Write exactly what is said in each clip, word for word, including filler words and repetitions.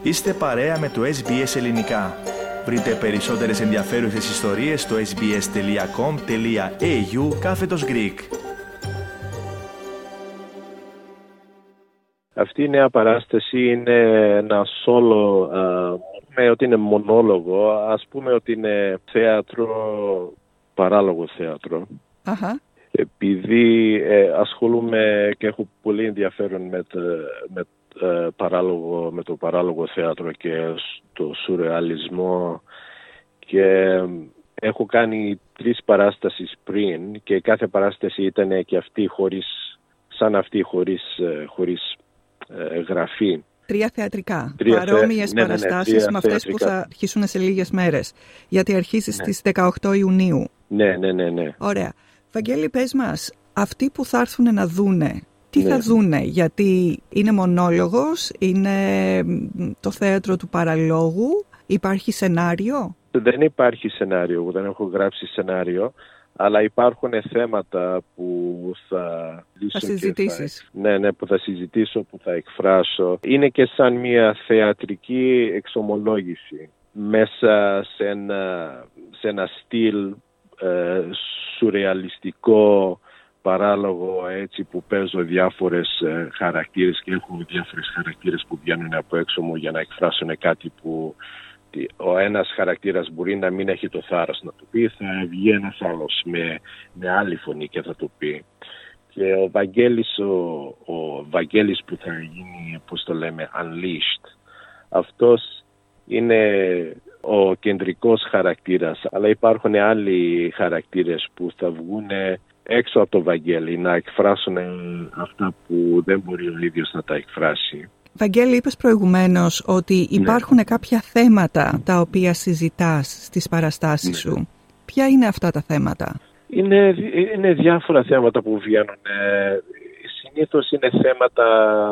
Είστε παρέα με το Ες Μπι Ες Ελληνικά. Βρείτε περισσότερες ενδιαφέρουσες ιστορίες στο sbs.com.au κάθετος Greek. Αυτή η νέα παράσταση είναι ένα σόλο, με ότι είναι μονόλογο, ας πούμε ότι είναι θέατρο, παράλογο θέατρο. Αχα. Επειδή ε, ασχολούμαι και έχω πολύ ενδιαφέρον με, το, με, ε, παράλογο, με το παράλογο θέατρο και το σουρεαλισμό και έχω κάνει τρεις παράστασεις πριν και κάθε παράσταση ήταν και αυτή χωρίς, σαν αυτή χωρίς, χωρίς ε, γραφή. Τρία θεατρικά, τρία παρόμοιες θε... παραστάσεις ναι, ναι, ναι, με αυτές θεατρικά που θα αρχίσουν σε λίγες μέρες, γιατί αρχίζει ναι. στις δεκαοκτώ Ιουνίου. Ναι, ναι, ναι, ναι. Ωραία. Βαγγέλη, πες μας, αυτοί που θα έρθουν να δούνε, τι ναι. θα δούνε, γιατί είναι μονόλογος, είναι το θέατρο του παραλόγου, υπάρχει σενάριο? Δεν υπάρχει σενάριο, δεν έχω γράψει σενάριο, αλλά υπάρχουν θέματα που θα... Θα συζητήσεις. Θα... Ναι, ναι, που θα συζητήσω, που θα εκφράσω. Είναι και σαν μια θεατρική εξομολόγηση μέσα σε ένα, σε ένα στυλ ε, σουρεαλιστικό, παράλογο, έτσι που παίζω διάφορες ε, χαρακτήρες και έχω διάφορες χαρακτήρες που βγαίνουν από έξω μου για να εκφράσουν κάτι που ο ένας χαρακτήρας μπορεί να μην έχει το θάρρος να το πει, θα βγει ένας άλλος με, με άλλη φωνή και θα το πει. Και ο Βαγγέλης, ο, ο Βαγγέλης που θα γίνει, πώς το λέμε, unleashed, αυτός είναι ο κεντρικός χαρακτήρας, αλλά υπάρχουν άλλοι χαρακτήρες που θα βγουν έξω από το Βαγγέλη να εκφράσουν αυτά που δεν μπορεί ο ίδιος να τα εκφράσει. Βαγγέλη, είπες προηγουμένως ότι υπάρχουν ναι. κάποια θέματα τα οποία συζητάς στις παραστάσεις ναι. σου. Ποια είναι αυτά τα θέματα? Είναι, είναι διάφορα θέματα που βγαίνουν. Ε, συνήθως είναι θέματα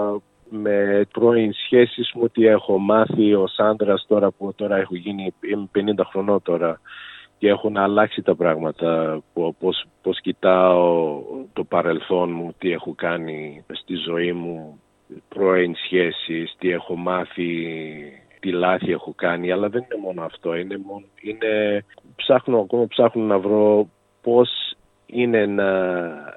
με πρώην σχέσεις μου, τι έχω μάθει ως άντρας τώρα που τώρα έχω γίνει, είμαι πενήντα χρονών τώρα και έχουν αλλάξει τα πράγματα, πώς, πώς κοιτάω το παρελθόν μου, τι έχω κάνει στη ζωή μου, πρώην σχέσεις, τι έχω μάθει, τι λάθη έχω κάνει, αλλά δεν είναι μόνο αυτό, είναι, μόνο, είναι ψάχνω, ακόμα ψάχνω να βρω πώς είναι να,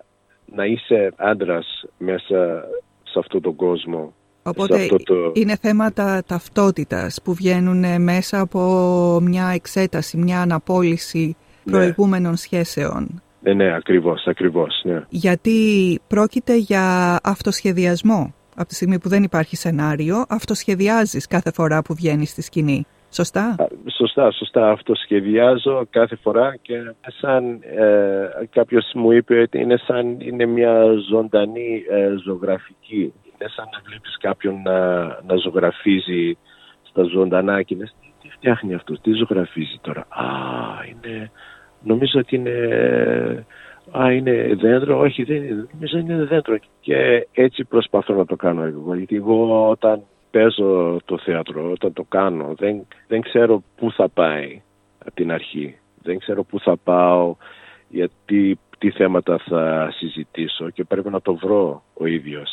να είσαι άντρας μέσα σε αυτόν τον κόσμο. Οπότε αυτό το... είναι θέματα ταυτότητας που βγαίνουν μέσα από μια εξέταση, μια αναπόλυση προηγούμενων ναι. σχέσεων. Ναι, ναι, ακριβώς, ακριβώς, ναι. Γιατί πρόκειται για αυτοσχεδιασμό. Από τη στιγμή που δεν υπάρχει σενάριο, αυτοσχεδιάζεις κάθε φορά που βγαίνεις στη σκηνή. Σωστά? Σωστά, σωστά. Αυτοσχεδιάζω κάθε φορά και σαν ε, κάποιος μου είπε ότι είναι σαν είναι μια ζωντανή ε, ζωγραφική. Είναι σαν να βλέπεις κάποιον να, να ζωγραφίζει στα ζωντανά και λες τι φτιάχνει αυτός, τι ζωγραφίζει τώρα. Α, είναι, νομίζω ότι είναι... Α, είναι δέντρο, όχι, δεν είναι, νομίζω είναι δέντρο. Και έτσι προσπαθώ να το κάνω εγώ. Γιατί εγώ όταν παίζω το θέατρο, όταν το κάνω, δεν, δεν ξέρω πού θα πάει από την αρχή. Δεν ξέρω πού θα πάω, γιατί τι θέματα θα συζητήσω και πρέπει να το βρω ο ίδιος.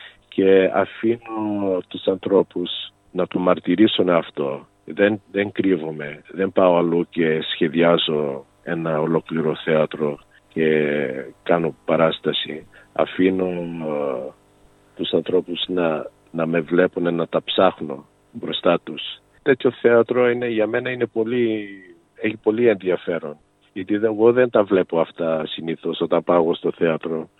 Και αφήνω τους ανθρώπους να το μαρτυρήσουν αυτό. Δεν, δεν κρύβομαι, δεν πάω αλλού και σχεδιάζω ένα ολόκληρο θέατρο και κάνω παράσταση. Αφήνω uh, τους ανθρώπους να, να με βλέπουν, να τα ψάχνω μπροστά τους. Τέτοιο θέατρο είναι, για μένα είναι πολύ, έχει πολύ ενδιαφέρον. Γιατί εγώ δεν τα βλέπω αυτά συνήθως όταν πάω στο θέατρο.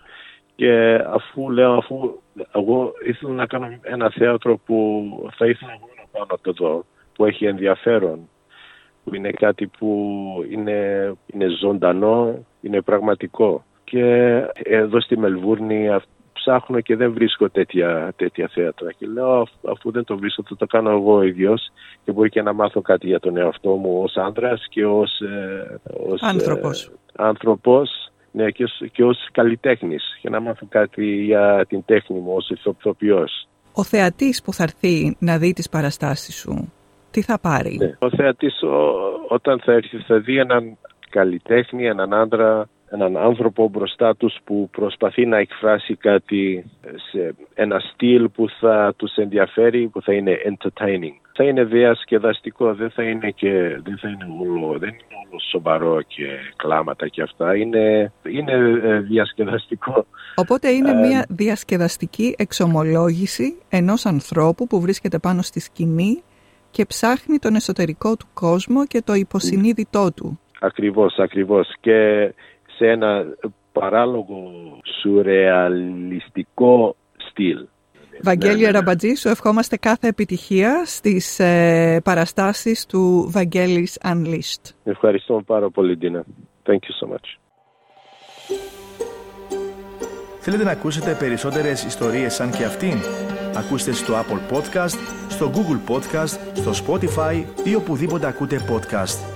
Και αφού λέω, αφού εγώ ήθελα να κάνω ένα θέατρο που θα ήθελα εγώ να πάω να το δω, που έχει ενδιαφέρον, που είναι κάτι που είναι, είναι ζωντανό, είναι πραγματικό. Και εδώ στη Μελβούρνη ψάχνω και δεν βρίσκω τέτοια, τέτοια θέατρα. Και λέω, αφού δεν το βρίσκω, θα το κάνω εγώ ίδιος και μπορεί και να μάθω κάτι για τον εαυτό μου ως άντρας και ως, ε, ως άνθρωπος. Ε, άνθρωπος ναι, και, ως, και ως καλλιτέχνης και να μάθω κάτι για την τέχνη μου ως ηθοποιός. Ο θεατής που θα έρθει να δει τις παραστάσεις σου, τι θα πάρει? Ναι. Ο θεατής ο, όταν θα έρθει θα δει έναν καλλιτέχνη, έναν άντρα έναν άνθρωπο μπροστά τους που προσπαθεί να εκφράσει κάτι σε ένα στυλ που θα τους ενδιαφέρει, που θα είναι entertaining. Θα είναι διασκεδαστικό, δεν θα είναι, και, δεν θα είναι όλο, δεν είναι όλο σοβαρό και κλάματα και αυτά. Είναι, είναι διασκεδαστικό. Οπότε είναι μια διασκεδαστική εξομολόγηση ενός ανθρώπου που βρίσκεται πάνω στη σκηνή και ψάχνει τον εσωτερικό του κόσμο και το υποσυνείδητό του. Ακριβώς, ακριβώς. Και σε ένα παράλογο σουρεαλιστικό στυλ. Βαγγέλη ναι, ναι, ναι. Αραμπατζή, σου ευχόμαστε κάθε επιτυχία στις ε, παραστάσεις του Βαγγέλης Unleashed. Ευχαριστώ πάρα πολύ, Ντίνα. Thank you so much. Θέλετε να ακούσετε περισσότερες ιστορίες σαν και αυτήν? Ακούστε στο Apple Podcast, στο Google Podcast, στο Spotify ή οπουδήποτε ακούτε podcast.